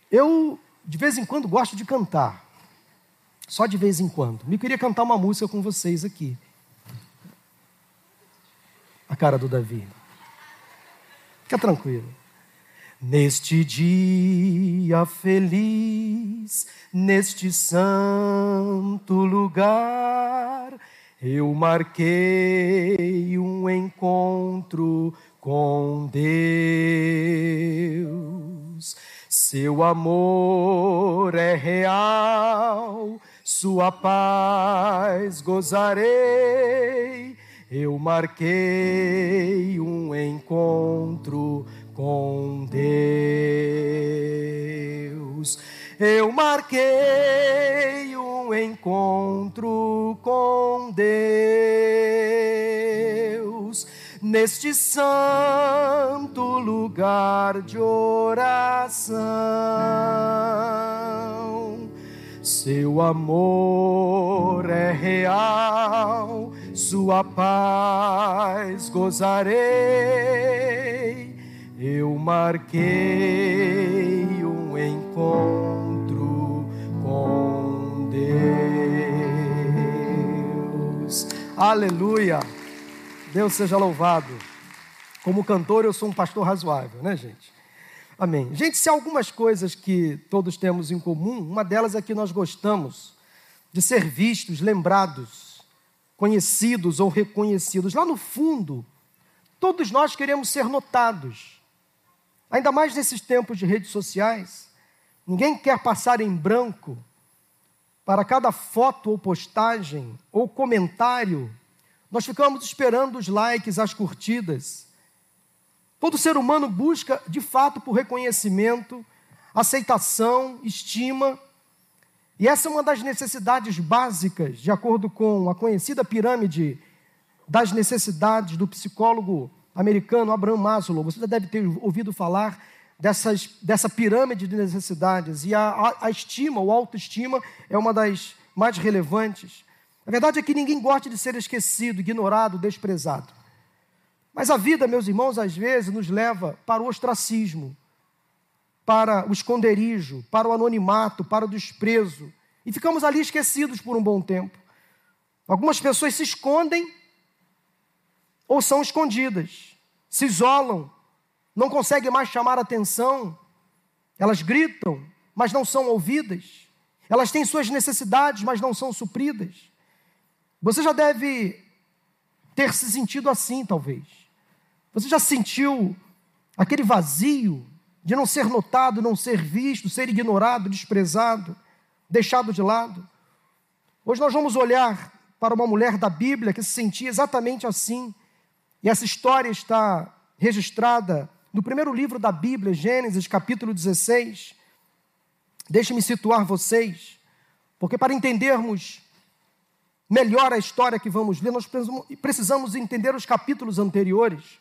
Eu, de vez em quando, gosto de cantar. Só de vez em quando. Eu queria cantar uma música com vocês aqui. A cara do Davi. Fica tranquilo. Neste dia feliz, neste santo lugar, eu marquei um encontro com Deus. Seu amor é real, sua paz gozarei. Eu marquei um encontro com Deus. Eu marquei um encontro com Deus neste santo lugar de oração. Seu amor é real, sua paz gozarei. Eu marquei um encontro com Deus. Aleluia! Deus seja louvado. Como cantor, eu sou um pastor razoável, né, gente? Amém. Gente, se há algumas coisas que todos temos em comum, uma delas é que nós gostamos de ser vistos, lembrados, conhecidos ou reconhecidos. Lá no fundo, todos nós queremos ser notados. Ainda mais nesses tempos de redes sociais. Ninguém quer passar em branco para cada foto ou postagem ou comentário. Nós ficamos esperando os likes, as curtidas. Todo ser humano busca, de fato, por reconhecimento, aceitação, estima. E essa é uma das necessidades básicas, de acordo com a conhecida pirâmide das necessidades do psicólogo americano Abraham Maslow. Você já deve ter ouvido falar dessa pirâmide de necessidades. E a estima, ou autoestima, é uma das mais relevantes. A verdade é que ninguém gosta de ser esquecido, ignorado, desprezado. Mas a vida, meus irmãos, às vezes nos leva para o ostracismo, para o esconderijo, para o anonimato, para o desprezo. E ficamos ali esquecidos por um bom tempo. Algumas pessoas se escondem ou são escondidas, se isolam, não conseguem mais chamar a atenção, elas gritam, mas não são ouvidas, elas têm suas necessidades, mas não são supridas. Você já deve ter se sentido assim, talvez. Você já sentiu aquele vazio de não ser notado, não ser visto, ser ignorado, desprezado, deixado de lado? Hoje nós vamos olhar para uma mulher da Bíblia que se sentia exatamente assim. E essa história está registrada no primeiro livro da Bíblia, Gênesis, capítulo 16. Deixe-me situar vocês, porque para entendermos melhor a história que vamos ler, nós precisamos entender os capítulos anteriores.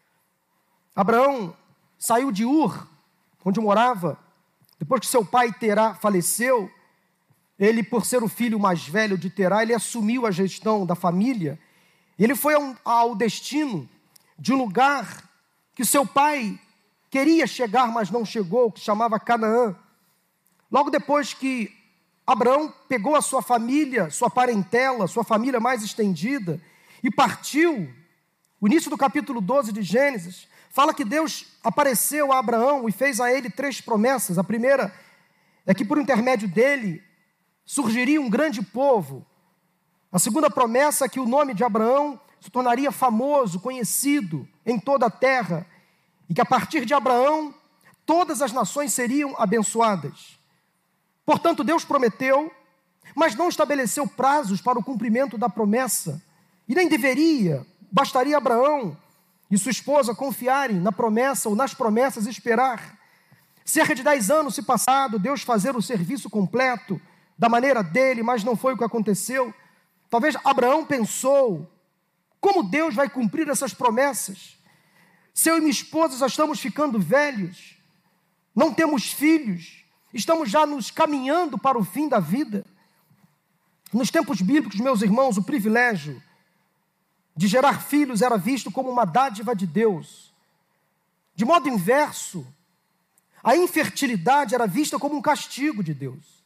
Abraão saiu de Ur, onde morava, depois que seu pai Terá faleceu. Ele, por ser o filho mais velho de Terá, ele assumiu a gestão da família. Ele foi ao destino de um lugar que seu pai queria chegar, mas não chegou, que se chamava Canaã. Logo depois que Abraão pegou a sua família, sua parentela, sua família mais estendida, e partiu, o início do capítulo 12 de Gênesis, fala que Deus apareceu a Abraão e fez a ele 3 promessas. A primeira é que por intermédio dele surgiria um grande povo. A segunda promessa é que o nome de Abraão se tornaria famoso, conhecido em toda a terra, e que a partir de Abraão todas as nações seriam abençoadas. Portanto, Deus prometeu, mas não estabeleceu prazos para o cumprimento da promessa, e nem deveria. Bastaria Abraão e sua esposa confiarem na promessa ou nas promessas e esperar. Cerca de 10 anos se passaram, Deus fazer o serviço completo da maneira dele, mas não foi o que aconteceu. Talvez Abraão pensou: como Deus vai cumprir essas promessas? Se eu e minha esposa já estamos ficando velhos, não temos filhos, estamos já nos caminhando para o fim da vida. Nos tempos bíblicos, meus irmãos, o privilégio de gerar filhos era visto como uma dádiva de Deus. De modo inverso, A infertilidade era vista como um castigo de Deus.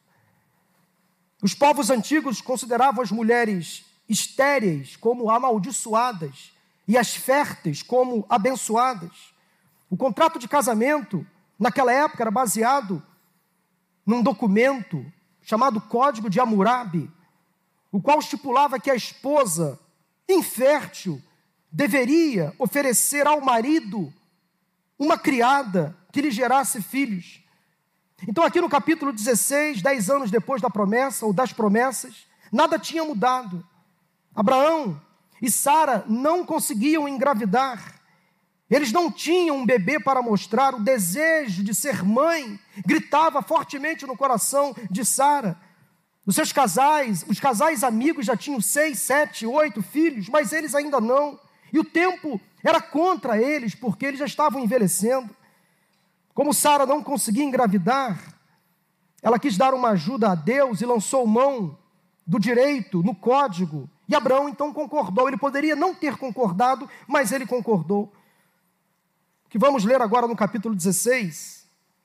Os povos antigos consideravam as mulheres estéreis como amaldiçoadas e as férteis como abençoadas. O contrato de casamento, naquela época, era baseado num documento chamado Código de Hammurabi, o qual estipulava que a esposa infértil deveria oferecer ao marido uma criada que lhe gerasse filhos. Então aqui no capítulo 16, 10 anos depois da promessa, ou das promessas, nada tinha mudado. Abraão e Sara não conseguiam engravidar. Eles não tinham um bebê para mostrar. O desejo de ser mãe gritava fortemente no coração de Sara. Os casais amigos já tinham 6, 7, 8 filhos, mas eles ainda não. E o tempo era contra eles, porque eles já estavam envelhecendo. Como Sara não conseguia engravidar, ela quis dar uma ajuda a Deus e lançou mão do direito no código. E Abraão então concordou. Ele poderia não ter concordado, mas ele concordou. O que vamos ler agora no capítulo 16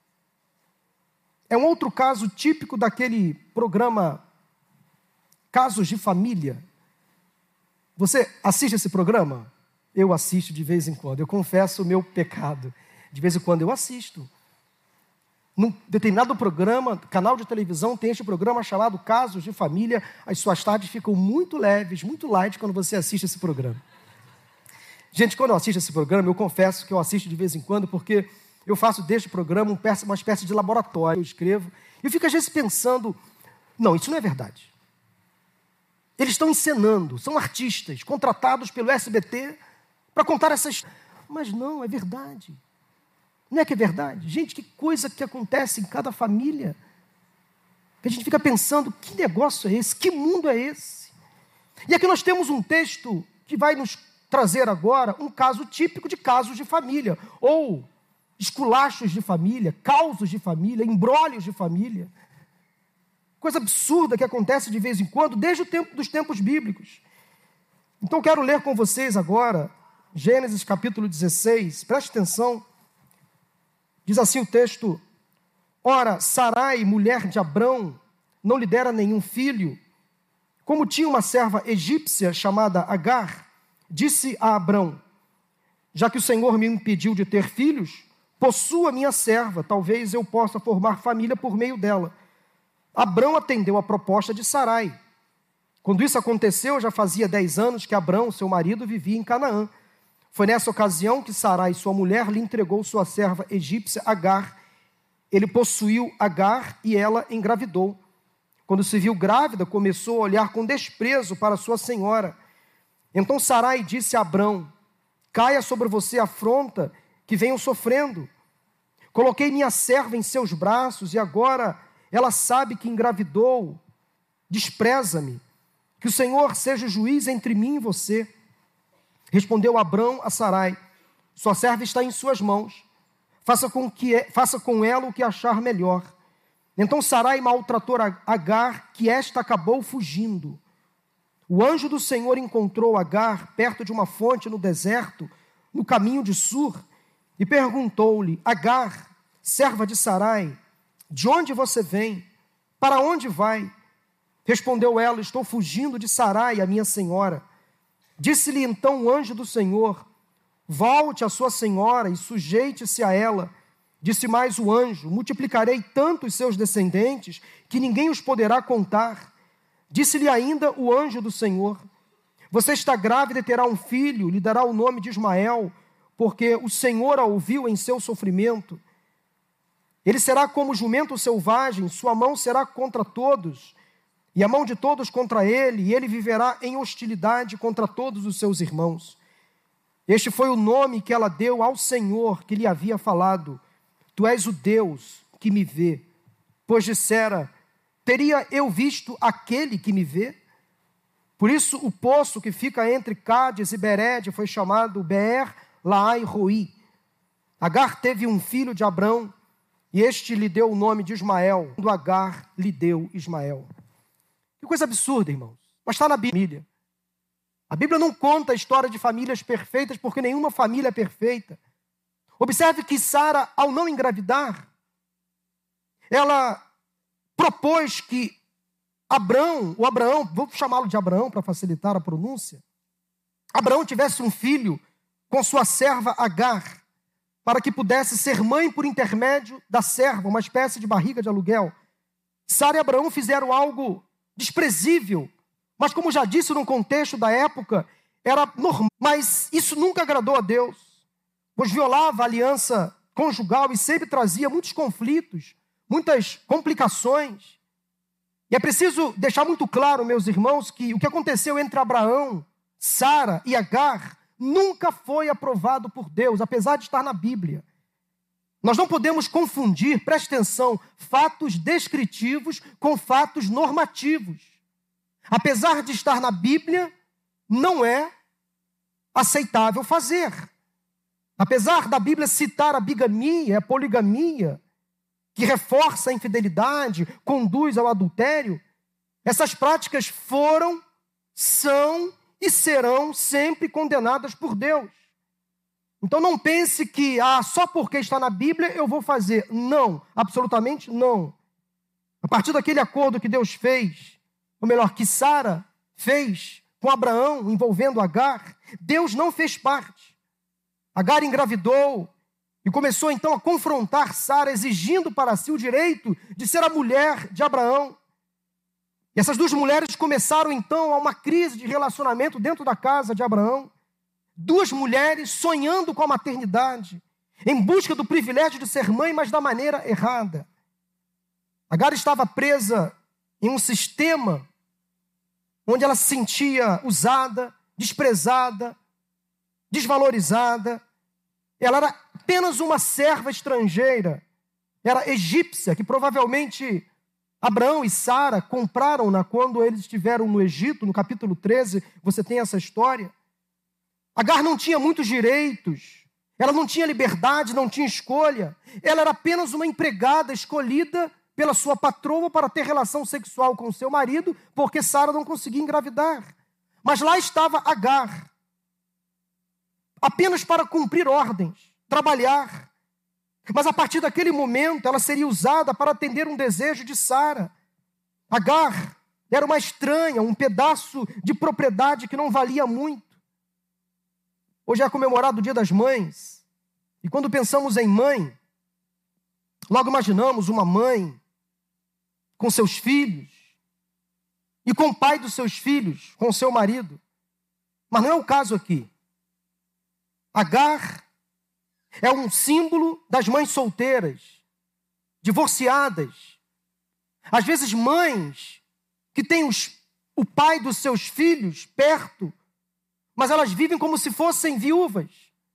é um outro caso típico daquele programa Casos de Família. Você assiste esse programa? Eu assisto de vez em quando. Eu confesso o meu pecado. De vez em quando eu assisto. Num determinado programa, canal de televisão, tem este programa chamado Casos de Família. As suas tardes ficam muito leves, muito light quando você assiste esse programa. Gente, quando eu assisto esse programa, eu confesso que eu assisto de vez em quando, porque eu faço deste programa uma espécie de laboratório. Eu escrevo, e eu fico às vezes pensando, não, isso não é verdade. Eles estão encenando, são artistas, contratados pelo SBT para contar essas... Mas não, é verdade. Não é que é verdade? Gente, que coisa que acontece em cada família. Que a gente fica pensando, que negócio é esse? Que mundo é esse? E aqui nós temos um texto que vai nos trazer agora um caso típico de casos de família, ou esculachos de família, causos de família, embrólios de família. Coisa absurda que acontece de vez em quando, desde o tempo dos tempos bíblicos. Então quero ler com vocês agora, Gênesis capítulo 16, preste atenção. Diz assim o texto: Ora, Sarai, mulher de Abrão, não lhe dera nenhum filho. Como tinha uma serva egípcia chamada Agar, disse a Abrão: Já que o Senhor me impediu de ter filhos, possua minha serva, talvez eu possa formar família por meio dela. Abrão atendeu a proposta de Sarai. Quando isso aconteceu, já fazia 10 anos que Abrão, seu marido, vivia em Canaã. Foi nessa ocasião que Sarai, sua mulher, lhe entregou sua serva egípcia Agar. Ele possuiu Agar e ela engravidou. Quando se viu grávida, começou a olhar com desprezo para sua senhora. Então Sarai disse a Abrão: Caia sobre você a afronta que venho sofrendo. Coloquei minha serva em seus braços e agora ela sabe que engravidou. Despreza-me. Que o Senhor seja o juiz entre mim e você. Respondeu Abrão a Sarai: Sua serva está em suas mãos. Faça com ela o que achar melhor. Então Sarai maltratou Agar, que esta acabou fugindo. O anjo do Senhor encontrou Agar perto de uma fonte no deserto, no caminho de Sur, e perguntou-lhe: Agar, serva de Sarai, de onde você vem? Para onde vai? Respondeu ela: Estou fugindo de Sarai, a minha senhora. Disse-lhe então o anjo do Senhor: Volte a sua senhora e sujeite-se a ela. Disse mais o anjo: Multiplicarei tanto os seus descendentes que ninguém os poderá contar. Disse-lhe ainda o anjo do Senhor: Você está grávida e terá um filho, lhe dará o nome de Ismael, porque o Senhor a ouviu em seu sofrimento. Ele será como jumento selvagem, sua mão será contra todos, e a mão de todos contra ele, e ele viverá em hostilidade contra todos os seus irmãos. Este foi o nome que ela deu ao Senhor que lhe havia falado: Tu és o Deus que me vê. Pois dissera: Teria eu visto aquele que me vê? Por isso o poço que fica entre Cádiz e Bered foi chamado Beer-Lahai-Roi. Agar teve um filho de Abrão, e este lhe deu o nome de Ismael, quando Agar lhe deu Ismael. Que coisa absurda, irmãos. Mas está na Bíblia. A Bíblia não conta a história de famílias perfeitas, porque nenhuma família é perfeita. Observe que Sara, ao não engravidar, ela propôs que Abraão, vou chamá-lo de Abraão para facilitar a pronúncia, Abraão tivesse um filho com sua serva Agar, para que pudesse ser mãe por intermédio da serva, uma espécie de barriga de aluguel. Sara e Abraão fizeram algo desprezível, mas como já disse no contexto da época, era normal. Mas isso nunca agradou a Deus, pois violava a aliança conjugal e sempre trazia muitos conflitos, muitas complicações. E é preciso deixar muito claro, meus irmãos, que o que aconteceu entre Abraão, Sara e Agar nunca foi aprovado por Deus, apesar de estar na Bíblia. Nós não podemos confundir, preste atenção, fatos descritivos com fatos normativos. Apesar de estar na Bíblia, não é aceitável fazer. Apesar da Bíblia citar a bigamia, a poligamia, que reforça a infidelidade, conduz ao adultério, essas práticas foram, são e serão sempre condenadas por Deus. Então não pense que só porque está na Bíblia eu vou fazer. Não, absolutamente não. A partir daquele acordo que Deus fez, ou melhor, que Sara fez com Abraão, envolvendo Agar, Deus não fez parte. Agar engravidou e começou então a confrontar Sara, exigindo para si o direito de ser a mulher de Abraão. E essas duas mulheres começaram então a uma crise de relacionamento dentro da casa de Abraão. Duas mulheres sonhando com a maternidade, em busca do privilégio de ser mãe, mas da maneira errada. Agar estava presa em um sistema onde ela se sentia usada, desprezada, desvalorizada. Ela era apenas uma serva estrangeira, era egípcia, que provavelmente Abraão e Sara compraram-na quando eles estiveram no Egito. No capítulo 13, você tem essa história. Agar não tinha muitos direitos, ela não tinha liberdade, não tinha escolha. Ela era apenas uma empregada escolhida pela sua patroa para ter relação sexual com seu marido, porque Sara não conseguia engravidar. Mas lá estava Agar, apenas para cumprir ordens, trabalhar. Mas a partir daquele momento, ela seria usada para atender um desejo de Sara. Agar era uma estranha, um pedaço de propriedade que não valia muito. Hoje é comemorado o Dia das Mães. E quando pensamos em mãe, logo imaginamos uma mãe com seus filhos e com o pai dos seus filhos, com seu marido. Mas não é o caso aqui. Agar é um símbolo das mães solteiras, divorciadas. Às vezes mães que têm o pai dos seus filhos perto, mas elas vivem como se fossem viúvas.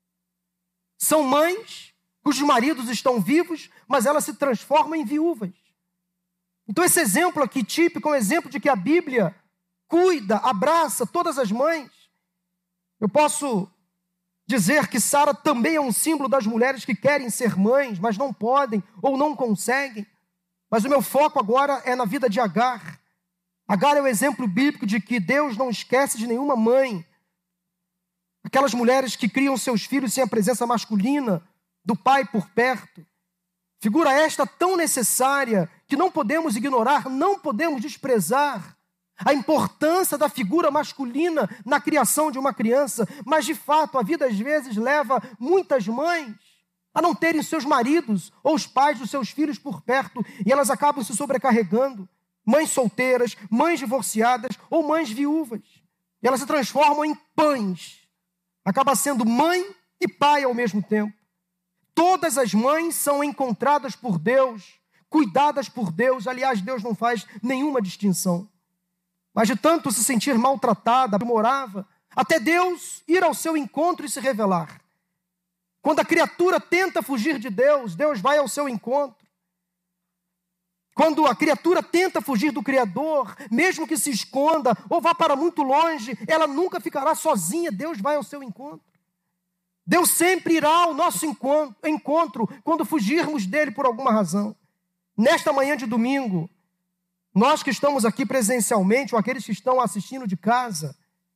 São mães cujos maridos estão vivos, mas elas se transformam em viúvas. Então esse exemplo aqui típico é um exemplo de que a Bíblia cuida, abraça todas as mães. Eu posso dizer que Sara também é um símbolo das mulheres que querem ser mães, mas não podem ou não conseguem. Mas o meu foco agora é na vida de Agar. Agar é o exemplo bíblico de que Deus não esquece de nenhuma mãe. Aquelas mulheres que criam seus filhos sem a presença masculina do pai por perto. Figura esta tão necessária que não podemos ignorar, não podemos desprezar a importância da figura masculina na criação de uma criança. Mas, de fato, a vida às vezes leva muitas mães a não terem seus maridos ou os pais dos seus filhos por perto, e elas acabam se sobrecarregando. Mães solteiras, mães divorciadas ou mães viúvas. E elas se transformam em pães. Acaba sendo mãe e pai ao mesmo tempo. Todas as mães são encontradas por Deus, cuidadas por Deus. Aliás, Deus não faz nenhuma distinção. Mas de tanto se sentir maltratada, aprimorava, até Deus ir ao seu encontro e se revelar. Quando a criatura tenta fugir de Deus, Deus vai ao seu encontro. Quando a criatura tenta fugir do Criador, mesmo que se esconda ou vá para muito longe, ela nunca ficará sozinha, Deus vai ao seu encontro. Deus sempre irá ao nosso encontro quando fugirmos dele por alguma razão. Nesta manhã de domingo, nós que estamos aqui presencialmente, ou aqueles que estão assistindo de casa,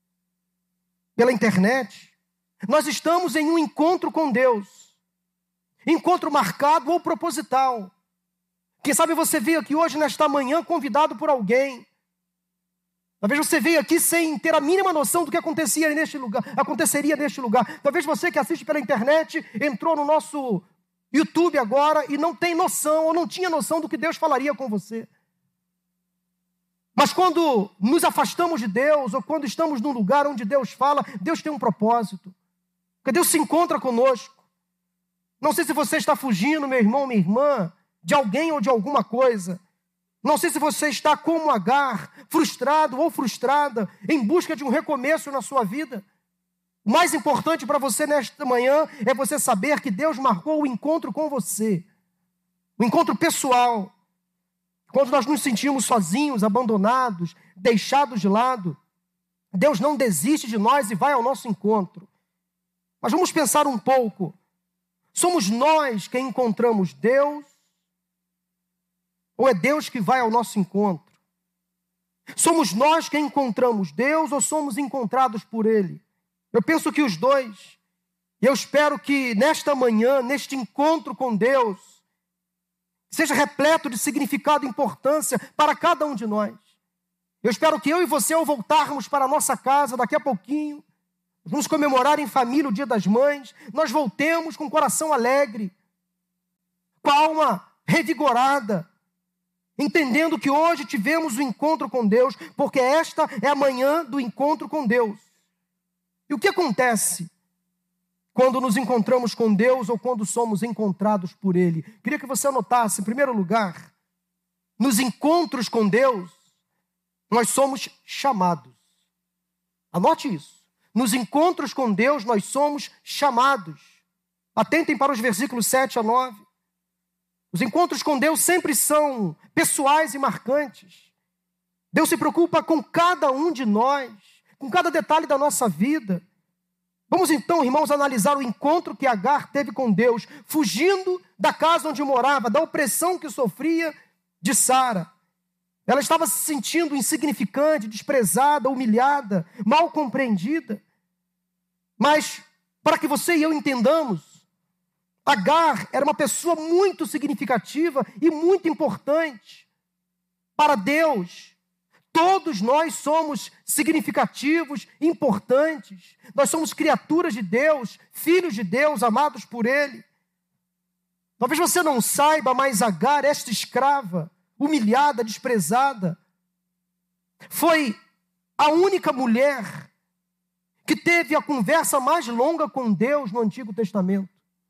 pela internet, nós estamos em um encontro com Deus. Encontro marcado ou proposital. Quem sabe você veio aqui hoje, nesta manhã, convidado por alguém. Talvez você veio aqui sem ter a mínima noção do que aconteceria neste lugar. Talvez você que assiste pela internet entrou no nosso YouTube agora e não tem noção, ou não tinha noção do que Deus falaria com você. Mas quando nos afastamos de Deus, ou quando estamos num lugar onde Deus fala, Deus tem um propósito. Porque Deus se encontra conosco. Não sei se você está fugindo, meu irmão, minha irmã, de alguém ou de alguma coisa. Não sei se você está como Agar, frustrado ou frustrada, em busca de um recomeço na sua vida. O mais importante para você nesta manhã é você saber que Deus marcou o encontro com você. O encontro pessoal. Quando nós nos sentimos sozinhos, abandonados, deixados de lado, Deus não desiste de nós e vai ao nosso encontro. Mas vamos pensar um pouco. Somos nós quem encontramos Deus? Ou é Deus que vai ao nosso encontro? Somos nós quem encontramos Deus ou somos encontrados por Ele? Eu penso que os dois. E eu espero que nesta manhã, neste encontro com Deus, seja repleto de significado e importância para cada um de nós. Eu espero que eu e você, ao voltarmos para a nossa casa daqui a pouquinho, vamos comemorar em família o Dia das Mães, nós voltemos com o coração alegre, com a alma revigorada, entendendo que hoje tivemos o encontro com Deus, porque esta é a manhã do encontro com Deus. E o que acontece quando nos encontramos com Deus ou quando somos encontrados por Ele? Queria que você anotasse, em primeiro lugar, nos encontros com Deus, nós somos chamados. Anote isso. Nos encontros com Deus, nós somos chamados. Atentem para os versículos 7 a 9. Os encontros com Deus sempre são pessoais e marcantes. Deus se preocupa com cada um de nós, com cada detalhe da nossa vida. Vamos então, irmãos, analisar o encontro que Agar teve com Deus, fugindo da casa onde morava, da opressão que sofria de Sara. Ela estava se sentindo insignificante, desprezada, humilhada, mal compreendida. Mas, para que você e eu entendamos, Agar era uma pessoa muito significativa e muito importante. Para Deus, todos nós somos significativos, importantes. Nós somos criaturas de Deus, filhos de Deus, amados por Ele. Talvez você não saiba, mas Agar, esta escrava, humilhada, desprezada, foi a única mulher que teve a conversa mais longa com Deus no Antigo Testamento.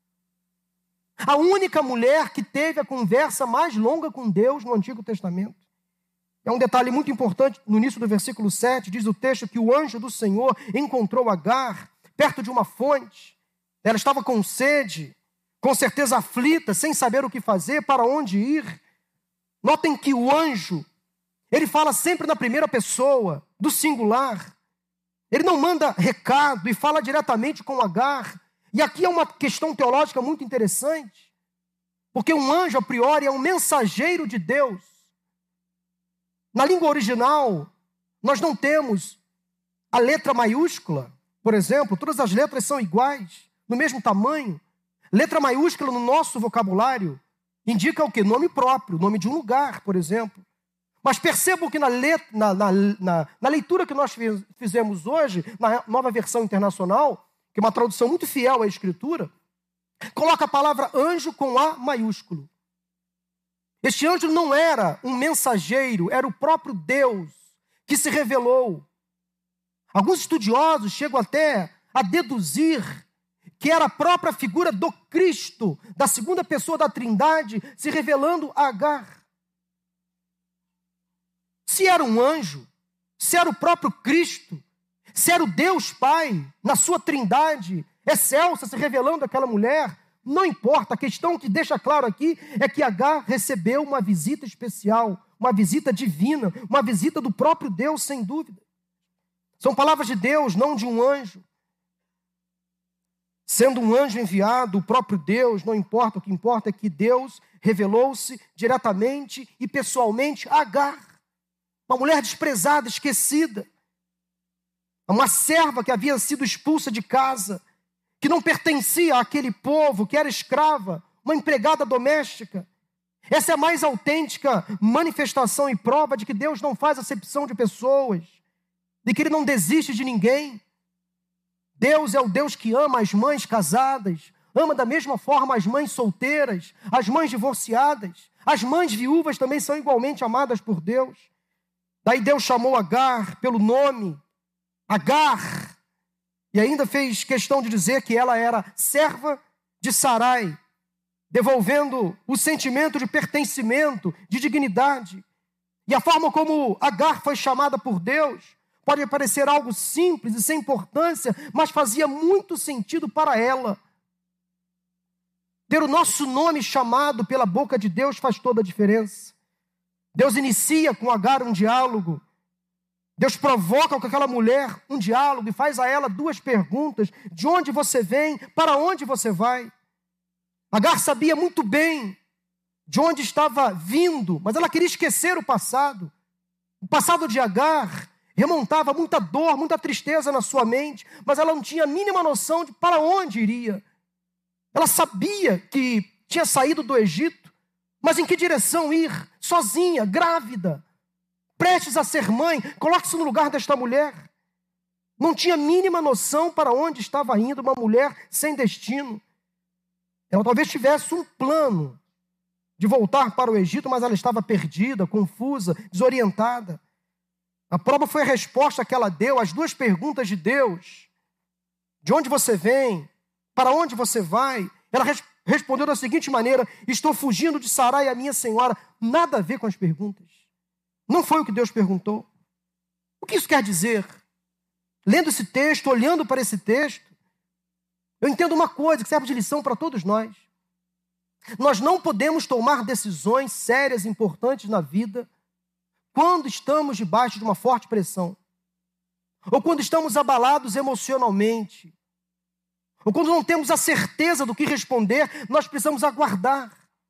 A única mulher que teve a conversa mais longa com Deus no Antigo Testamento. É um detalhe muito importante, no início do versículo 7, diz o texto que o anjo do Senhor encontrou Agar perto de uma fonte. Ela estava com sede, com certeza aflita, sem saber o que fazer, para onde ir. Notem que o anjo, ele fala sempre na primeira pessoa, do singular. Ele não manda recado e fala diretamente com Agar. E aqui é uma questão teológica muito interessante, porque um anjo, a priori, é um mensageiro de Deus. Na língua original, nós não temos a letra maiúscula, por exemplo, todas as letras são iguais, no mesmo tamanho. Letra maiúscula no nosso vocabulário indica o quê? Nome próprio, nome de um lugar, por exemplo. Mas percebam que na leitura que nós fizemos hoje, na Nova Versão Internacional, que é uma tradução muito fiel à Escritura, coloca a palavra anjo com A maiúsculo. Este anjo não era um mensageiro, era o próprio Deus que se revelou. Alguns estudiosos chegam até a deduzir que era a própria figura do Cristo, da segunda pessoa da Trindade, se revelando a Agar. Se era um anjo, se era o próprio Cristo, se era o Deus Pai, na sua Trindade, excelsa, se revelando àquela mulher, não importa. A questão que deixa claro aqui é que Agar recebeu uma visita especial, uma visita divina, uma visita do próprio Deus, sem dúvida. São palavras de Deus, não de um anjo. Sendo um anjo enviado, o próprio Deus, não importa, o que importa é que Deus revelou-se diretamente e pessoalmente a Agar, uma mulher desprezada, esquecida, uma serva que havia sido expulsa de casa, que não pertencia àquele povo, que era escrava, uma empregada doméstica. Essa é a mais autêntica manifestação e prova de que Deus não faz acepção de pessoas, de que Ele não desiste de ninguém. Deus é o Deus que ama as mães casadas, ama da mesma forma as mães solteiras, as mães divorciadas. As mães viúvas também são igualmente amadas por Deus. Daí Deus chamou Agar pelo nome, Agar, e ainda fez questão de dizer que ela era serva de Sarai, devolvendo o sentimento de pertencimento, de dignidade. E a forma como Agar foi chamada por Deus pode parecer algo simples e sem importância, mas fazia muito sentido para ela. Ter o nosso nome chamado pela boca de Deus faz toda a diferença. Deus inicia com Agar um diálogo. Deus provoca com aquela mulher um diálogo e faz a ela duas perguntas: de onde você vem, para onde você vai? Agar sabia muito bem de onde estava vindo, mas ela queria esquecer o passado. O passado de Agar remontava muita dor, muita tristeza na sua mente, mas ela não tinha a mínima noção de para onde iria. Ela sabia que tinha saído do Egito, mas em que direção ir? Sozinha, grávida, prestes a ser mãe. Coloque-se no lugar desta mulher. Não tinha a mínima noção para onde estava indo, uma mulher sem destino. Ela talvez tivesse um plano de voltar para o Egito, mas ela estava perdida, confusa, desorientada. A prova foi a resposta que ela deu às duas perguntas de Deus: de onde você vem? Para onde você vai? Ela respondeu da seguinte maneira: estou fugindo de Sarai, a minha senhora. Nada a ver com as perguntas. Não foi o que Deus perguntou. O que isso quer dizer? Lendo esse texto, olhando para esse texto, eu entendo uma coisa que serve de lição para todos nós. Nós não podemos tomar decisões sérias, importantes na vida, quando estamos debaixo de uma forte pressão, ou quando estamos abalados emocionalmente, ou quando não temos a certeza do que responder. Nós precisamos aguardar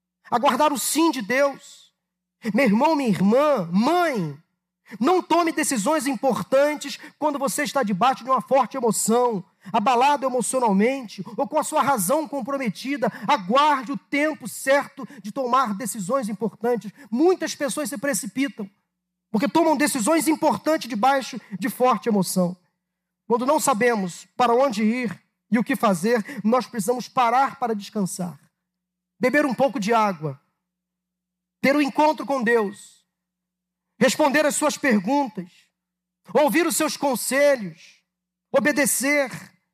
o sim de Deus. Meu irmão, minha irmã, mãe, não tome decisões importantes quando você está debaixo de uma forte emoção, abalado emocionalmente, ou com a sua razão comprometida. Aguarde o tempo certo de tomar decisões importantes. Muitas pessoas se precipitam, porque tomam decisões importantes debaixo de forte emoção. Quando não sabemos para onde ir e o que fazer, nós precisamos parar para descansar, beber um pouco de água, ter um encontro com Deus, responder às suas perguntas, ouvir os seus conselhos, obedecer.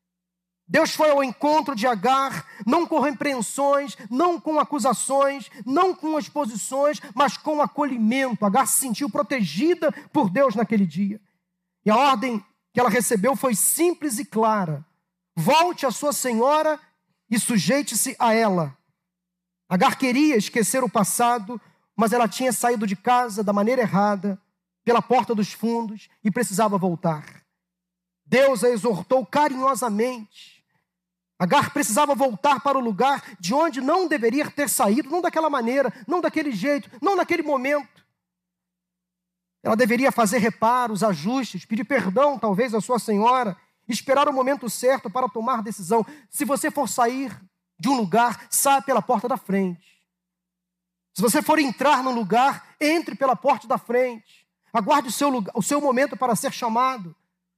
Deus foi ao encontro de Agar, não com repreensões, não com acusações, não com exposições, mas com acolhimento. Agar se sentiu protegida por Deus naquele dia. E a ordem que ela recebeu foi simples e clara: volte à sua senhora e sujeite-se a ela. Agar queria esquecer o passado, mas ela tinha saído de casa da maneira errada, pela porta dos fundos, e precisava voltar. Deus a exortou carinhosamente. Agar precisava voltar para o lugar de onde não deveria ter saído, não daquela maneira, não daquele jeito, não naquele momento. Ela deveria fazer reparos, ajustes, pedir perdão talvez à sua senhora, esperar o momento certo para tomar decisão. Se você for sair de um lugar, saia pela porta da frente. Se você for entrar num lugar, entre pela porta da frente. Aguarde o seu momento para ser chamado.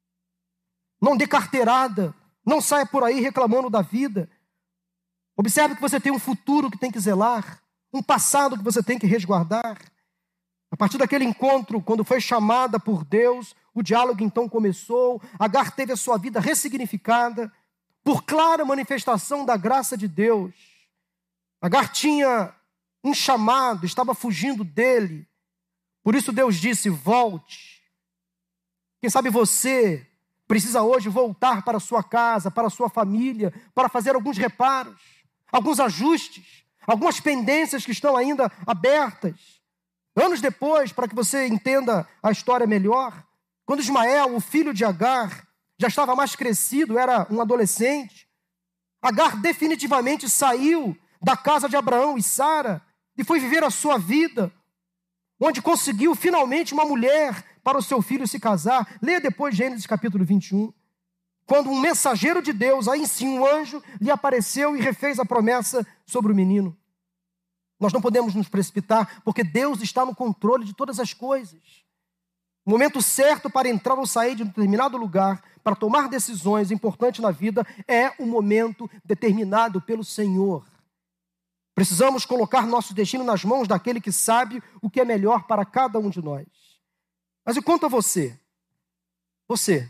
Não dê carteirada. Não saia por aí reclamando da vida. Observe que você tem um futuro que tem que zelar, um passado que você tem que resguardar. A partir daquele encontro, quando foi chamada por Deus, o diálogo então começou. Agar teve a sua vida ressignificada por clara manifestação da graça de Deus. Agar tinha um chamado, estava fugindo dele. Por isso Deus disse: volte. Quem sabe você precisa hoje voltar para a sua casa, para a sua família, para fazer alguns reparos, alguns ajustes, algumas pendências que estão ainda abertas. Anos depois, para que você entenda a história melhor, quando Ismael, o filho de Agar, já estava mais crescido, era um adolescente, Agar definitivamente saiu da casa de Abraão e Sara e foi viver a sua vida, onde conseguiu finalmente uma mulher para o seu filho se casar. Leia depois Gênesis capítulo 21, quando um mensageiro de Deus, aí sim um anjo, lhe apareceu e refez a promessa sobre o menino. Nós não podemos nos precipitar, porque Deus está no controle de todas as coisas. O momento certo para entrar ou sair de um determinado lugar, para tomar decisões importantes na vida, é o momento determinado pelo Senhor. Precisamos colocar nosso destino nas mãos daquele que sabe o que é melhor para cada um de nós. Mas e quanto a você? Você.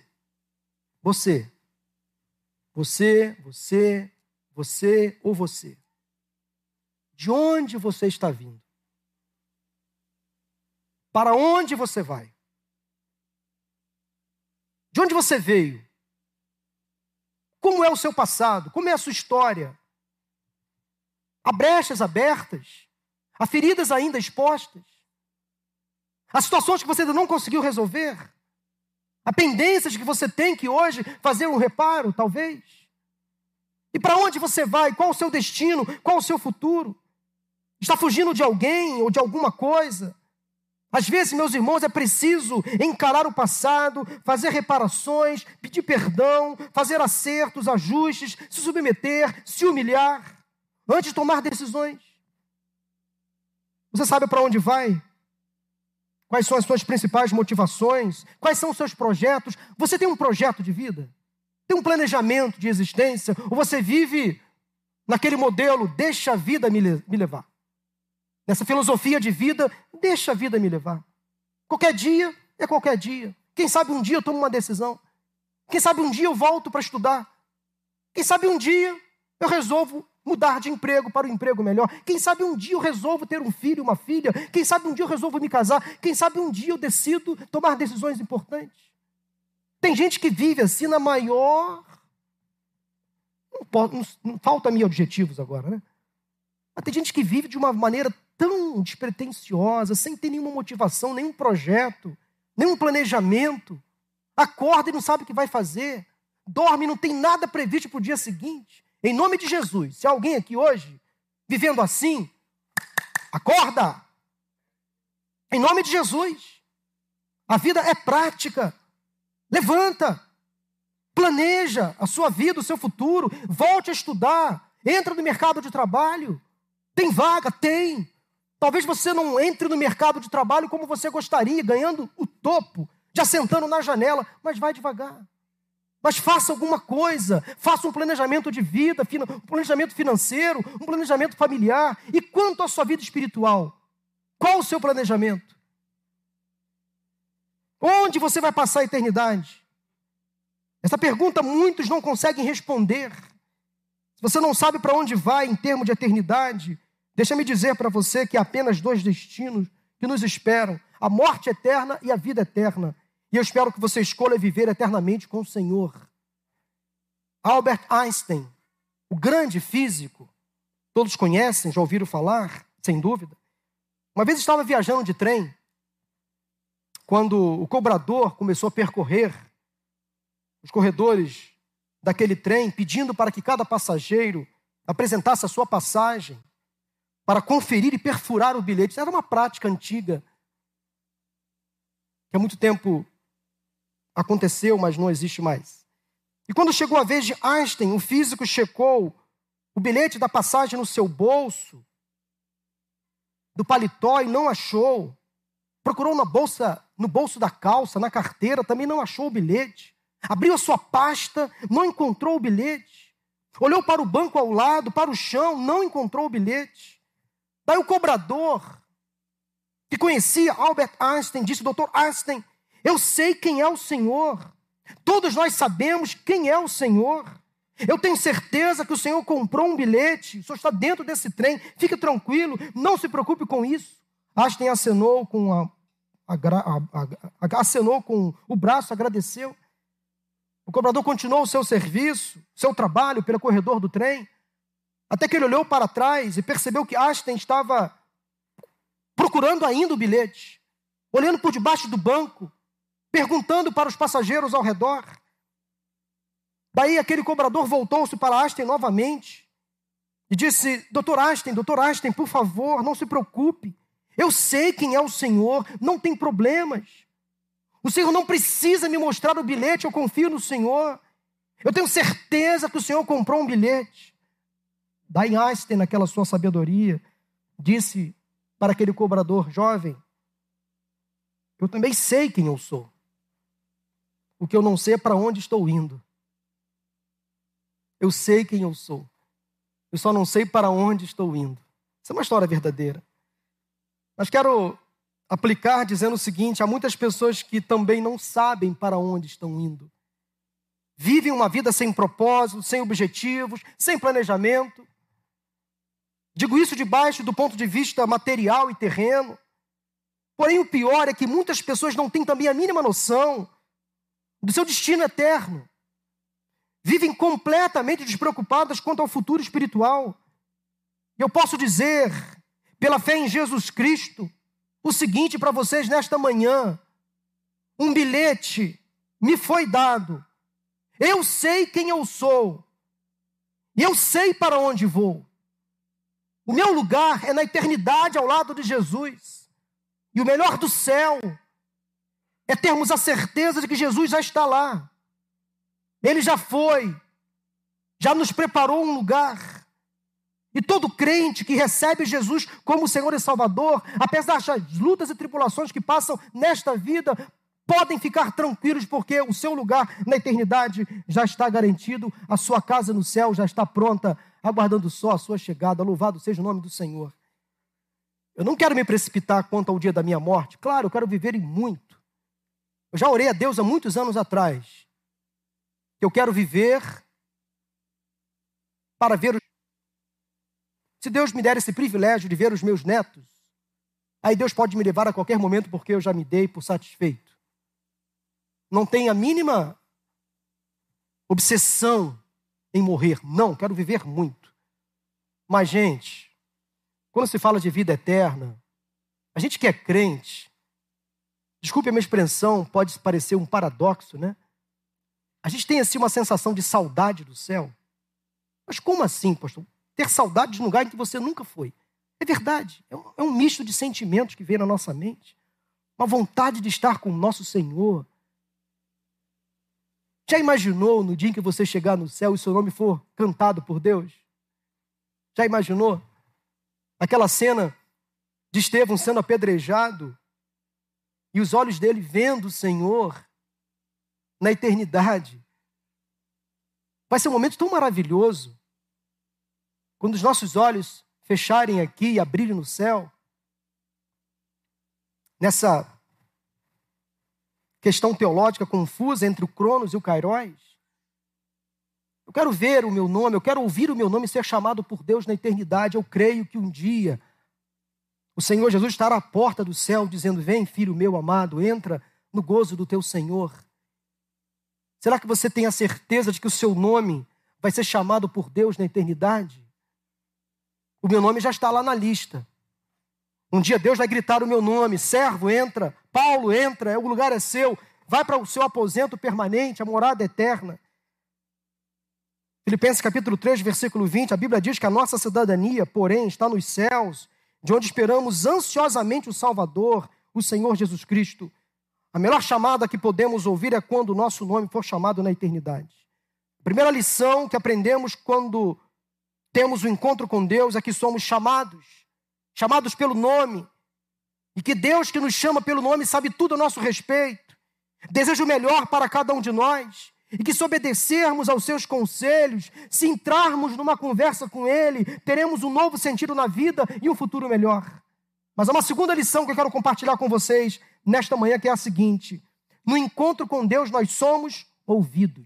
De onde você está vindo? Para onde você vai? De onde você veio? Como é o seu passado? Como é a sua história? Há brechas abertas? Há feridas ainda expostas? Há situações que você ainda não conseguiu resolver? Há pendências que você tem que hoje fazer um reparo, talvez? E para onde você vai? Qual o seu destino? Qual o seu futuro? Está fugindo de alguém ou de alguma coisa? Às vezes, meus irmãos, é preciso encarar o passado, fazer reparações, pedir perdão, fazer acertos, ajustes, se submeter, se humilhar, antes de tomar decisões. Você sabe para onde vai? Quais são as suas principais motivações? Quais são os seus projetos? Você tem um projeto de vida? Tem um planejamento de existência? Ou você vive naquele modelo, deixa a vida me levar? Nessa filosofia de vida, deixa a vida me levar. Qualquer dia é qualquer dia. Quem sabe um dia eu tomo uma decisão. Quem sabe um dia eu volto para estudar. Quem sabe um dia eu resolvo mudar de emprego para um emprego melhor. Quem sabe um dia eu resolvo ter um filho, uma filha. Quem sabe um dia eu resolvo me casar. Quem sabe um dia eu decido tomar decisões importantes. Tem gente que vive assim na maior... Não falta-me objetivos agora, né? Mas tem gente que vive de uma maneira tão despretensiosa, sem ter nenhuma motivação, nenhum projeto, nenhum planejamento. Acorda e não sabe o que vai fazer. Dorme e não tem nada previsto para o dia seguinte. Em nome de Jesus, se há alguém aqui hoje vivendo assim, acorda. Em nome de Jesus. A vida é prática. Levanta. Planeja a sua vida, o seu futuro. Volte a estudar. Entra no mercado de trabalho. Tem vaga? Tem. Talvez você não entre no mercado de trabalho como você gostaria, ganhando o topo, já sentando na janela, mas vai devagar. Mas faça alguma coisa, faça um planejamento de vida, um planejamento financeiro, um planejamento familiar. E quanto à sua vida espiritual? Qual o seu planejamento? Onde você vai passar a eternidade? Essa pergunta muitos não conseguem responder. Se você não sabe para onde vai em termos de eternidade, deixa-me dizer para você que há apenas dois destinos que nos esperam: a morte eterna e a vida eterna. E eu espero que você escolha viver eternamente com o Senhor. Albert Einstein, o grande físico, todos conhecem, já ouviram falar, sem dúvida. Uma vez estava viajando de trem, quando o cobrador começou a percorrer os corredores daquele trem, pedindo para que cada passageiro apresentasse a sua passagem, para conferir e perfurar o bilhete. Era uma prática antiga, que há muito tempo aconteceu, mas não existe mais. E quando chegou a vez de Einstein, o físico checou o bilhete da passagem no seu bolso, do paletó, e não achou. Procurou no bolso da calça, na carteira, também não achou o bilhete. Abriu a sua pasta, não encontrou o bilhete. Olhou para o banco ao lado, para o chão, não encontrou o bilhete. Daí o cobrador, que conhecia Albert Einstein, disse: Dr. Einstein, eu sei quem é o Senhor. Todos nós sabemos quem é o Senhor. Eu tenho certeza que o Senhor comprou um bilhete. O Senhor está dentro desse trem. Fique tranquilo, não se preocupe com isso. Einstein acenou com o braço, agradeceu. O cobrador continuou o seu serviço, seu trabalho pelo corredor do trem, até que ele olhou para trás e percebeu que Einstein estava procurando ainda o bilhete, olhando por debaixo do banco, perguntando para os passageiros ao redor. Daí aquele cobrador voltou-se para Einstein novamente e disse: Dr. Einstein, por favor, não se preocupe. Eu sei quem é o Senhor, não tem problemas. O Senhor não precisa me mostrar o bilhete, eu confio no Senhor. Eu tenho certeza que o Senhor comprou um bilhete. Daí Einstein, naquela sua sabedoria, disse para aquele cobrador jovem: eu também sei quem eu sou. O que eu não sei é para onde estou indo. Eu sei quem eu sou. Eu só não sei para onde estou indo. Isso é uma história verdadeira. Mas quero aplicar dizendo o seguinte: há muitas pessoas que também não sabem para onde estão indo. Vivem uma vida sem propósito, sem objetivos, sem planejamento. Digo isso debaixo do ponto de vista material e terreno. Porém, o pior é que muitas pessoas não têm também a mínima noção do seu destino eterno. Vivem completamente despreocupadas quanto ao futuro espiritual. E eu posso dizer, pela fé em Jesus Cristo, o seguinte para vocês nesta manhã: um bilhete me foi dado. Eu sei quem eu sou. E eu sei para onde vou. O meu lugar é na eternidade ao lado de Jesus. E o melhor do céu é termos a certeza de que Jesus já está lá. Ele já foi, já nos preparou um lugar. E todo crente que recebe Jesus como Senhor e Salvador, apesar das lutas e tribulações que passam nesta vida, podem ficar tranquilos, porque o seu lugar na eternidade já está garantido, a sua casa no céu já está pronta, aguardando só a sua chegada. Louvado seja o nome do Senhor. Eu não quero me precipitar quanto ao dia da minha morte. Claro, eu quero viver em muito. Eu já orei a Deus há muitos anos atrás que eu quero viver para ver Se Deus me der esse privilégio de ver os meus netos, aí Deus pode me levar a qualquer momento, porque eu já me dei por satisfeito. Não tenho a mínima obsessão em morrer. Não, quero viver muito. Mas, gente, quando se fala de vida eterna, a gente que é crente, desculpe a minha expressão, pode parecer um paradoxo, né? A gente tem assim uma sensação de saudade do céu. Mas como assim, pastor? Ter saudade de um lugar em que você nunca foi. É verdade, é um misto de sentimentos que vem na nossa mente. Uma vontade de estar com o nosso Senhor. Já imaginou no dia em que você chegar no céu e seu nome for cantado por Deus? Já imaginou? Aquela cena de Estevão sendo apedrejado e os olhos dele vendo o Senhor na eternidade. Vai ser um momento tão maravilhoso quando os nossos olhos fecharem aqui e abrirem no céu. Nessa questão teológica confusa entre o Cronos e o Kairos. Eu quero ver o meu nome, eu quero ouvir o meu nome ser chamado por Deus na eternidade. Eu creio que um dia o Senhor Jesus estará à porta do céu dizendo: vem, filho meu amado, entra no gozo do teu Senhor. Será que você tem a certeza de que o seu nome vai ser chamado por Deus na eternidade? O meu nome já está lá na lista. Um dia Deus vai gritar o meu nome: servo, entra, Paulo, entra, o lugar é seu, vai para o seu aposento permanente, a morada eterna. Filipenses capítulo 3, versículo 20, a Bíblia diz que a nossa cidadania, porém, está nos céus, de onde esperamos ansiosamente o Salvador, o Senhor Jesus Cristo. A melhor chamada que podemos ouvir é quando o nosso nome for chamado na eternidade. A primeira lição que aprendemos quando temos o encontro com Deus é que somos chamados pelo nome, e que Deus que nos chama pelo nome sabe tudo a nosso respeito, deseja o melhor para cada um de nós, e que se obedecermos aos seus conselhos, se entrarmos numa conversa com Ele, teremos um novo sentido na vida e um futuro melhor. Mas há uma segunda lição que eu quero compartilhar com vocês nesta manhã, que é a seguinte: no encontro com Deus nós somos ouvidos.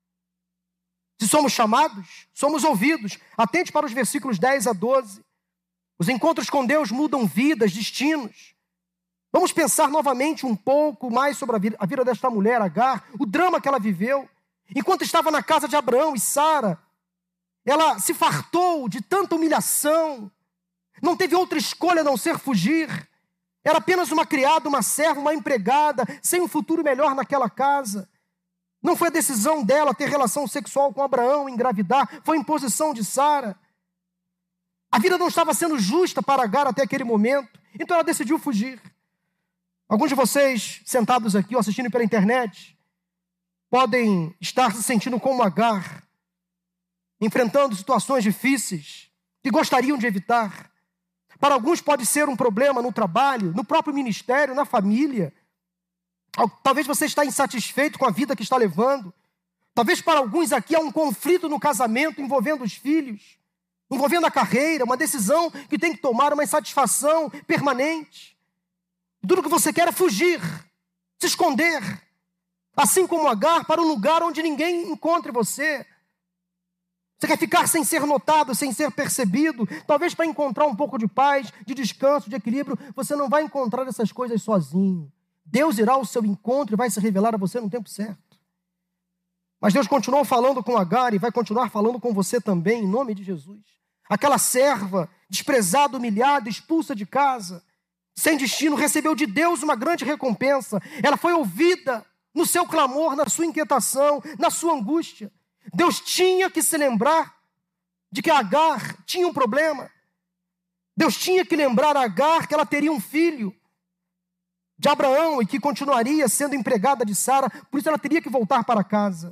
Se somos chamados, somos ouvidos. Atente para os versículos 10 a 12. Os encontros com Deus mudam vidas, destinos. Vamos pensar novamente um pouco mais sobre a vida desta mulher, Agar, o drama que ela viveu. Enquanto estava na casa de Abraão e Sara, ela se fartou de tanta humilhação. Não teve outra escolha a não ser fugir. Era apenas uma criada, uma serva, uma empregada, sem um futuro melhor naquela casa. Não foi a decisão dela ter relação sexual com Abraão, engravidar, foi imposição de Sara. A vida não estava sendo justa para Agar até aquele momento, então ela decidiu fugir. Alguns de vocês, sentados aqui ou assistindo pela internet, podem estar se sentindo como Agar, enfrentando situações difíceis que gostariam de evitar. Para alguns pode ser um problema no trabalho, no próprio ministério, na família. Talvez você está insatisfeito com a vida que está levando. Talvez para alguns aqui há um conflito no casamento envolvendo os filhos, envolvendo a carreira, uma decisão que tem que tomar, uma insatisfação permanente. Tudo que você quer é fugir, se esconder, assim como Agar, para um lugar onde ninguém encontre você. Você quer ficar sem ser notado, sem ser percebido, talvez para encontrar um pouco de paz, de descanso, de equilíbrio. Você não vai encontrar essas coisas sozinho. Deus irá ao seu encontro e vai se revelar a você no tempo certo. Mas Deus continuou falando com Agar e vai continuar falando com você também, em nome de Jesus. Aquela serva, desprezada, humilhada, expulsa de casa, sem destino, recebeu de Deus uma grande recompensa. Ela foi ouvida no seu clamor, na sua inquietação, na sua angústia. Deus tinha que se lembrar de que Agar tinha um problema. Deus tinha que lembrar a Agar que ela teria um filho de Abraão e que continuaria sendo empregada de Sara, por isso ela teria que voltar para casa.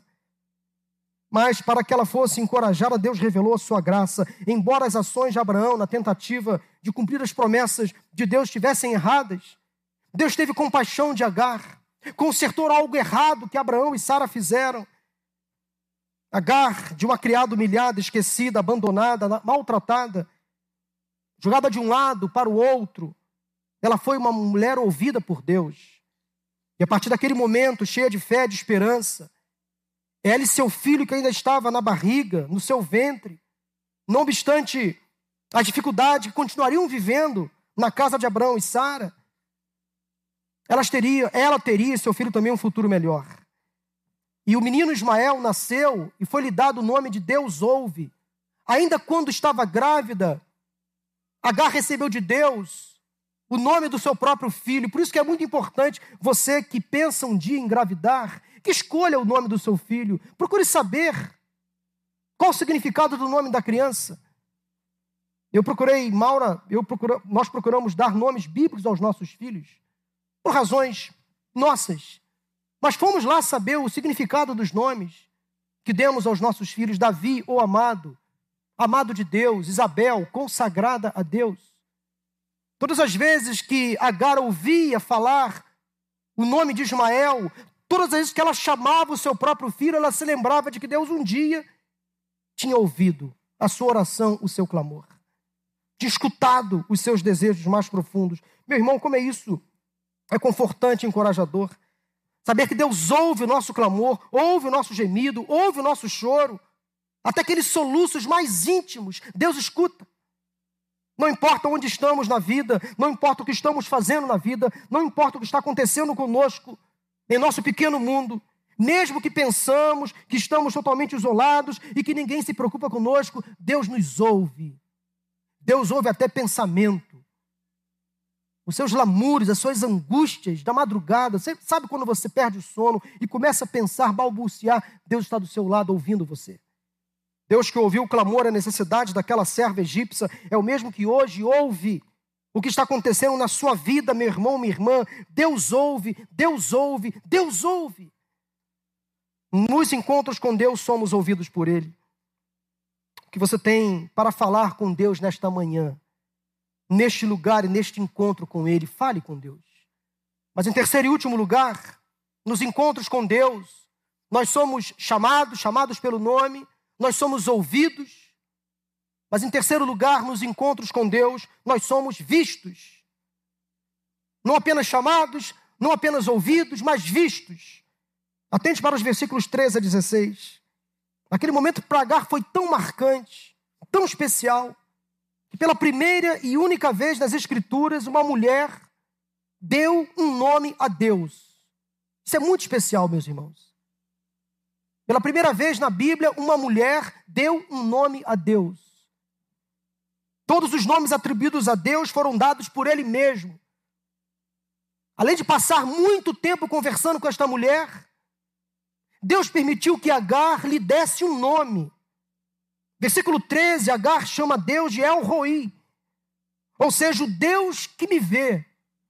Mas para que ela fosse encorajada, Deus revelou a sua graça. Embora as ações de Abraão, na tentativa de cumprir as promessas de Deus, estivessem erradas, Deus teve compaixão de Agar, consertou algo errado que Abraão e Sara fizeram. Agar, de uma criada humilhada, esquecida, abandonada, maltratada, jogada de um lado para o outro, ela foi uma mulher ouvida por Deus. E a partir daquele momento, cheia de fé, de esperança, ela e seu filho que ainda estava na barriga, no seu ventre, não obstante as dificuldades que continuariam vivendo na casa de Abraão e Sara, ela teria e seu filho também um futuro melhor. E o menino Ismael nasceu e foi lhe dado o nome de Deus ouve. Ainda quando estava grávida, Agar recebeu de Deus o nome do seu próprio filho. Por isso que é muito importante você que pensa um dia em engravidar, que escolha o nome do seu filho. Procure saber qual o significado do nome da criança. Nós procuramos dar nomes bíblicos aos nossos filhos, por razões nossas. Mas fomos lá saber o significado dos nomes que demos aos nossos filhos. Davi, o amado, amado de Deus. Isabel, consagrada a Deus. Todas as vezes que Agar ouvia falar o nome de Ismael, todas as vezes que ela chamava o seu próprio filho, ela se lembrava de que Deus um dia tinha ouvido a sua oração, o seu clamor, tinha escutado os seus desejos mais profundos. Meu irmão, como é isso? É confortante e encorajador. Saber que Deus ouve o nosso clamor, ouve o nosso gemido, ouve o nosso choro, até aqueles soluços mais íntimos, Deus escuta. Não importa onde estamos na vida, não importa o que estamos fazendo na vida, não importa o que está acontecendo conosco, em nosso pequeno mundo, mesmo que pensamos que estamos totalmente isolados e que ninguém se preocupa conosco, Deus nos ouve. Deus ouve até pensamento. Os seus lamúrios, as suas angústias da madrugada. Você sabe quando você perde o sono e começa a pensar, balbuciar, Deus está do seu lado ouvindo você. Deus que ouviu o clamor e a necessidade daquela serva egípcia é o mesmo que hoje ouve o que está acontecendo na sua vida, meu irmão, minha irmã. Deus ouve, Deus ouve, Deus ouve. Nos encontros com Deus somos ouvidos por Ele. O que você tem para falar com Deus nesta manhã, neste lugar e neste encontro com Ele, fale com Deus. Mas em terceiro e último lugar, nos encontros com Deus, nós somos chamados pelo nome, nós somos ouvidos, mas em terceiro lugar, nos encontros com Deus, nós somos vistos. Não apenas chamados, não apenas ouvidos, mas vistos. Atente para os versículos 13 a 16. Aquele momento para Agar foi tão marcante, tão especial, que pela primeira e única vez nas Escrituras, uma mulher deu um nome a Deus. Isso é muito especial, meus irmãos. Pela primeira vez na Bíblia, uma mulher deu um nome a Deus. Todos os nomes atribuídos a Deus foram dados por Ele mesmo. Além de passar muito tempo conversando com esta mulher, Deus permitiu que Agar lhe desse um nome. Versículo 13, Agar chama Deus de El Roi, ou seja, o Deus que me vê.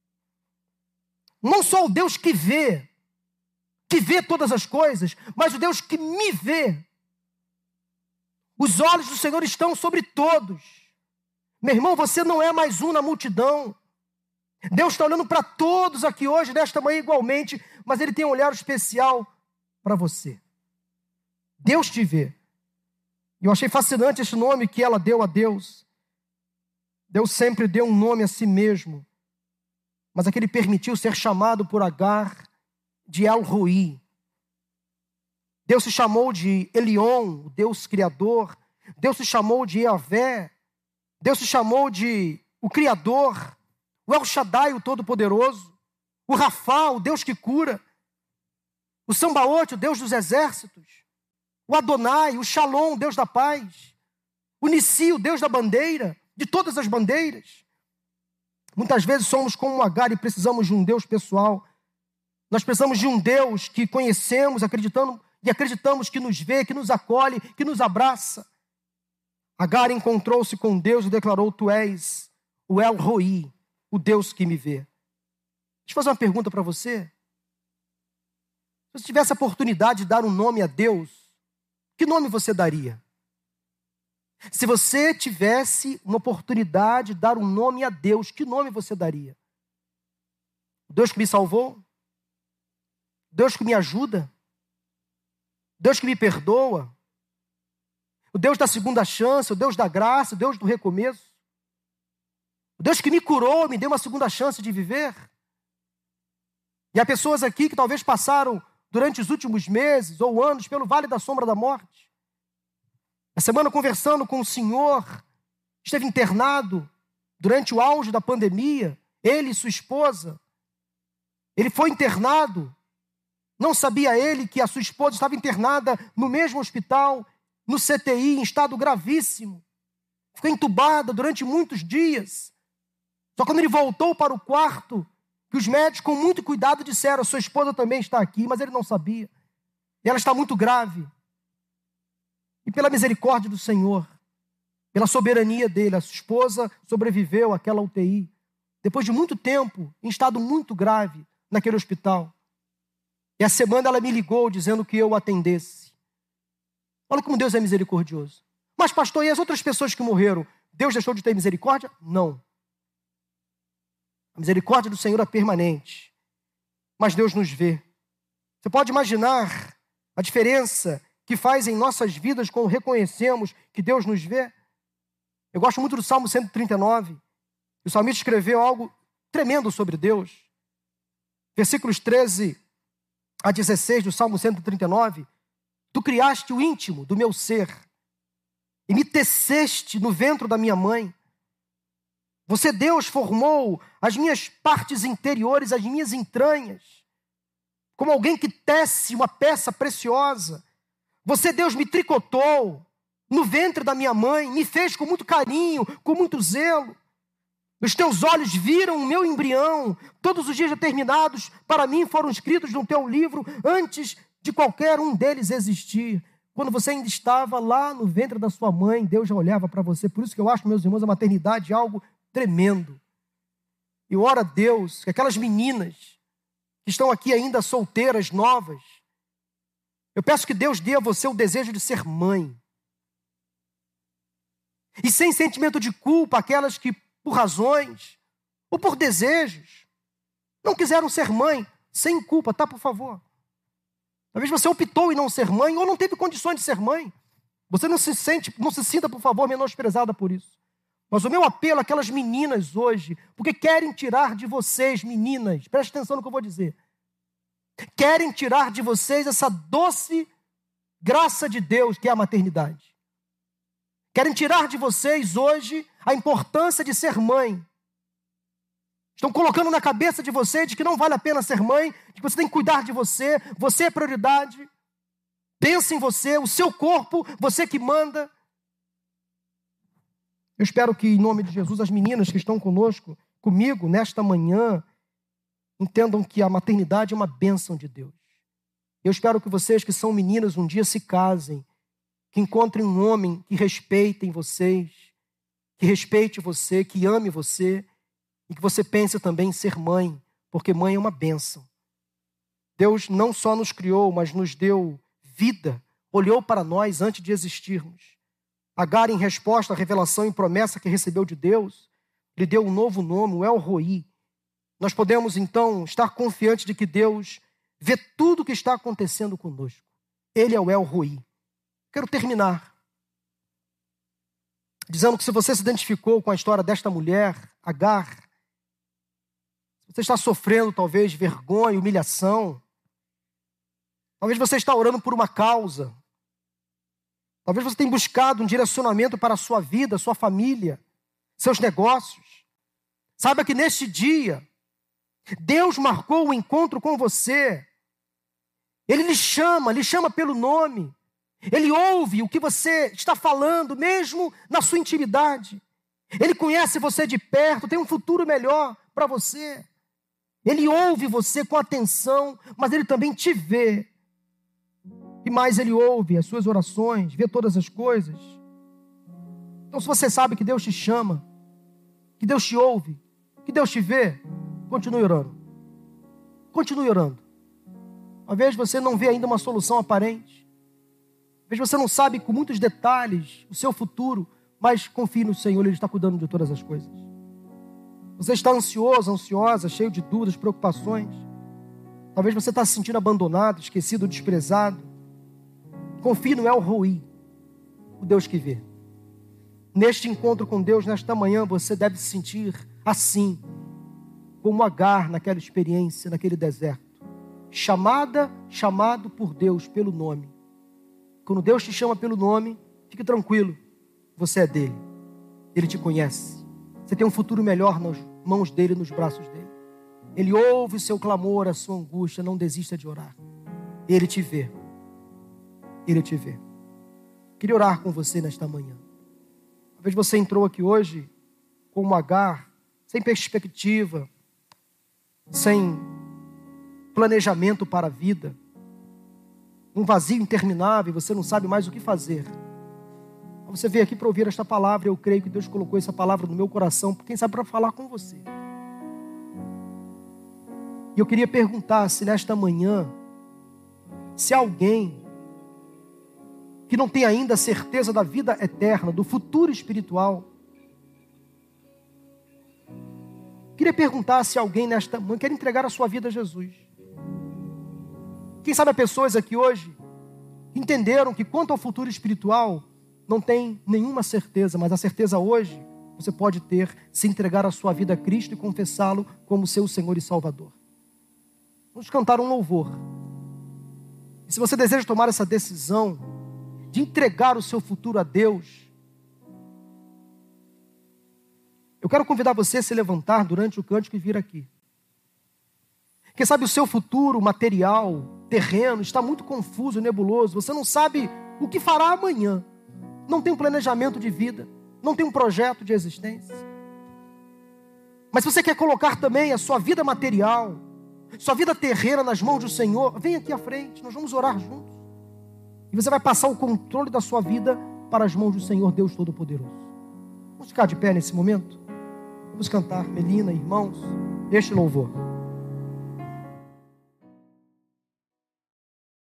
Não só o Deus que vê todas as coisas, mas o Deus que me vê. Os olhos do Senhor estão sobre todos, Meu irmão, você não é mais um na multidão. Deus está olhando para todos aqui hoje, nesta manhã igualmente, mas Ele tem um olhar especial para você. Deus te vê. E eu achei fascinante esse nome que ela deu a Deus. Deus sempre deu um nome a si mesmo, mas aquele permitiu ser chamado por Agar de El-Roi. Deus se chamou de Elion, o Deus Criador. Deus se chamou de Yahvé. Deus se chamou de o Criador, o El Shaddai, o Todo-Poderoso, o Rafá, o Deus que cura, o Sambaote, o Deus dos exércitos, o Adonai, o Shalom, o Deus da paz, o Nissi, o Deus da bandeira, de todas as bandeiras. Muitas vezes somos como Agar e precisamos de um Deus pessoal. Nós precisamos de um Deus que conhecemos, acreditamos que nos vê, que nos acolhe, que nos abraça. Agar encontrou-se com Deus e declarou: tu és o El-Roi, o Deus que me vê. Deixa eu fazer uma pergunta para você. Se você tivesse a oportunidade de dar um nome a Deus, que nome você daria? Se você tivesse uma oportunidade de dar um nome a Deus, que nome você daria? Deus que me salvou? Deus que me ajuda? Deus que me perdoa? O Deus da segunda chance, o Deus da graça, o Deus do recomeço? O Deus que me curou, me deu uma segunda chance de viver? E há pessoas aqui que talvez passaram durante os últimos meses ou anos pelo vale da sombra da morte. A semana conversando com o senhor, esteve internado durante o auge da pandemia, ele e sua esposa. Ele foi internado, não sabia ele que a sua esposa estava internada no mesmo hospital, no CTI, em estado gravíssimo. Ficou entubada durante muitos dias. Só quando ele voltou para o quarto, que os médicos com muito cuidado disseram: sua esposa também está aqui, mas ele não sabia. E ela está muito grave. E pela misericórdia do Senhor, pela soberania dele, a sua esposa sobreviveu àquela UTI. Depois de muito tempo, em estado muito grave, naquele hospital. E a semana ela me ligou dizendo que eu o atendesse. Olha como Deus é misericordioso. Mas pastor, e as outras pessoas que morreram? Deus deixou de ter misericórdia? Não. A misericórdia do Senhor é permanente. Mas Deus nos vê. Você pode imaginar a diferença que faz em nossas vidas quando reconhecemos que Deus nos vê? Eu gosto muito do Salmo 139. O salmista escreveu algo tremendo sobre Deus. Versículos 13 a 16 do Salmo 139. Tu criaste o íntimo do meu ser e me teceste no ventre da minha mãe. Você, Deus, formou as minhas partes interiores, as minhas entranhas, como alguém que tece uma peça preciosa. Você, Deus, me tricotou no ventre da minha mãe, me fez com muito carinho, com muito zelo. Os teus olhos viram o meu embrião. Todos os dias determinados para mim foram escritos no teu livro antes de qualquer um deles existir. Quando você ainda estava lá no ventre da sua mãe, Deus já olhava para você. Por isso que eu acho, meus irmãos, a maternidade algo tremendo. E ora a Deus que aquelas meninas que estão aqui ainda solteiras, novas, eu peço que Deus dê a você o desejo de ser mãe. E sem sentimento de culpa, aquelas que, por razões ou por desejos, não quiseram ser mãe, sem culpa, tá, por favor? Talvez você optou em não ser mãe ou não teve condições de ser mãe. Você não se sinta, por favor, menosprezada por isso. Mas o meu apelo àquelas meninas hoje, porque querem tirar de vocês, meninas, preste atenção no que eu vou dizer. Querem tirar de vocês essa doce graça de Deus que é a maternidade. Querem tirar de vocês hoje a importância de ser mãe. Estão colocando na cabeça de vocês de que não vale a pena ser mãe, de que você tem que cuidar de você, você é prioridade. Pensa em você, o seu corpo, você que manda. Eu espero que, em nome de Jesus, as meninas que estão comigo nesta manhã, entendam que a maternidade é uma bênção de Deus. Eu espero que vocês que são meninas um dia se casem, que encontrem um homem que respeitem vocês, que respeite você, que ame você, e que você pense também em ser mãe, porque mãe é uma bênção. Deus não só nos criou, mas nos deu vida, olhou para nós antes de existirmos. Agar, em resposta à revelação e promessa que recebeu de Deus, lhe deu um novo nome, o El Roi. Nós podemos, então, estar confiantes de que Deus vê tudo o que está acontecendo conosco. Ele é o El Roi. Quero terminar dizendo que se você se identificou com a história desta mulher, Agar, você está sofrendo talvez vergonha, humilhação, talvez você está orando por uma causa, talvez você tenha buscado um direcionamento para a sua vida, sua família, seus negócios. Saiba que neste dia, Deus marcou o encontro com você. Ele lhe chama pelo nome. Ele ouve o que você está falando, mesmo na sua intimidade. Ele conhece você de perto, tem um futuro melhor para você. Ele ouve você com atenção, mas ele também te vê. E mais, ele ouve as suas orações, vê todas as coisas. Então, se você sabe que Deus te chama, que Deus te ouve, que Deus te vê, continue orando. Continue orando. Talvez você não vê ainda uma solução aparente. Talvez você não sabe com muitos detalhes o seu futuro, mas confie no Senhor, Ele está cuidando de todas as coisas. Você está ansioso, ansiosa, cheio de dúvidas, preocupações. Talvez você está se sentindo abandonado, esquecido, desprezado. Confie no El Roi, o Deus que vê. Neste encontro com Deus, nesta manhã, você deve se sentir assim, como Agar naquela experiência, naquele deserto. Chamado por Deus pelo nome. Quando Deus te chama pelo nome, fique tranquilo, você é dele. Ele te conhece. Você tem um futuro melhor nas mãos dele, nos braços dele. Ele ouve o seu clamor, a sua angústia, não desista de orar. Ele te vê. Ele te vê. Queria orar com você nesta manhã. Talvez você entrou aqui hoje como Agar, sem perspectiva, sem planejamento para a vida, um vazio interminável, você não sabe mais o que fazer. Você veio aqui para ouvir esta palavra, eu creio que Deus colocou essa palavra no meu coração, quem sabe para falar com você. E eu queria perguntar se nesta manhã, se alguém que não tem ainda a certeza da vida eterna, do futuro espiritual, queria perguntar se alguém nesta manhã quer entregar a sua vida a Jesus. Quem sabe há pessoas aqui hoje que entenderam que quanto ao futuro espiritual não tem nenhuma certeza, mas a certeza hoje você pode ter se entregar a sua vida a Cristo e confessá-lo como seu Senhor e Salvador. Vamos cantar um louvor. E se você deseja tomar essa decisão de entregar o seu futuro a Deus, eu quero convidar você a se levantar durante o cântico e vir aqui. Quem sabe o seu futuro material, terreno, está muito confuso, nebuloso. Você não sabe o que fará amanhã. Não tem um planejamento de vida. Não tem um projeto de existência. Mas se você quer colocar também a sua vida material, sua vida terrena nas mãos do Senhor, vem aqui à frente, nós vamos orar juntos. E você vai passar o controle da sua vida para as mãos do Senhor Deus Todo-Poderoso. Vamos ficar de pé nesse momento? Vamos cantar, Melina, irmãos, este louvor.